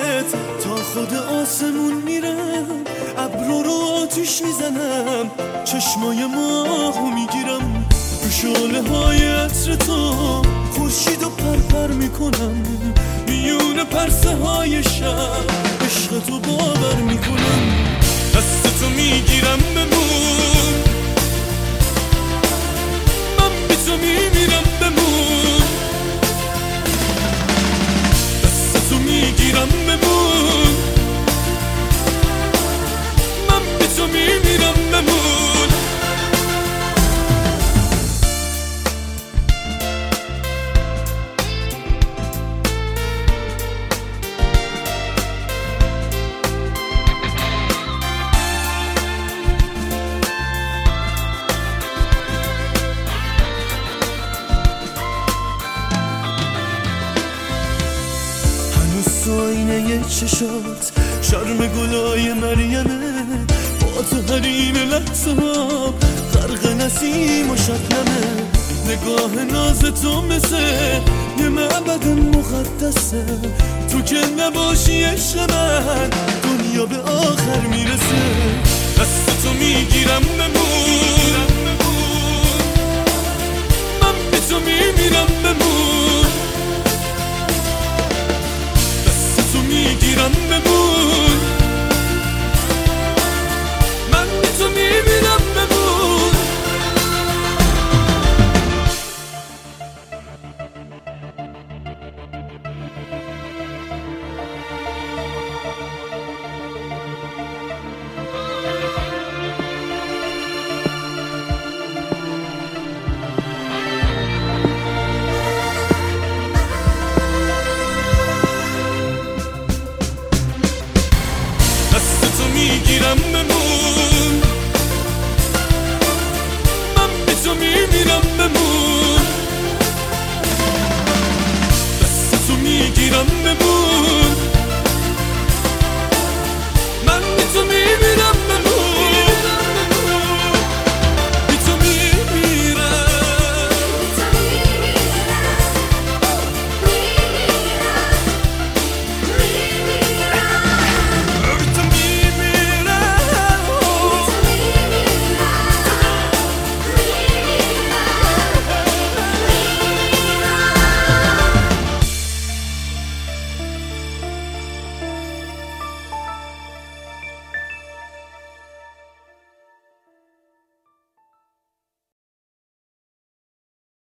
تا خود آسمون میرم، ابرو رو آتیش میزنم، چشمای ماهو میگیرم، تو شعله های عطر تو خورشید و پرپر میکنم، میون پرسه های شب عشق تو باور میکنم، دست تو میگیرم بمون، من بی تو میمیرم بمون، دست تو میگیرم بمون، من بی تو میمیرم بمون. آینه چشات شرم گلای مریمه، با تو حریم لحظه ها غرق نسیم و شبنمه، نگاه ناز تو مثل یه معبد مقدسه، تو که نباشی عشق من دنیا به آخر میرسه، دست تو میگیرم بمون، من بی تو میمیرم بمون، میگیرم بمون، من بی تو میمیرم بمون. میگیرم بمون.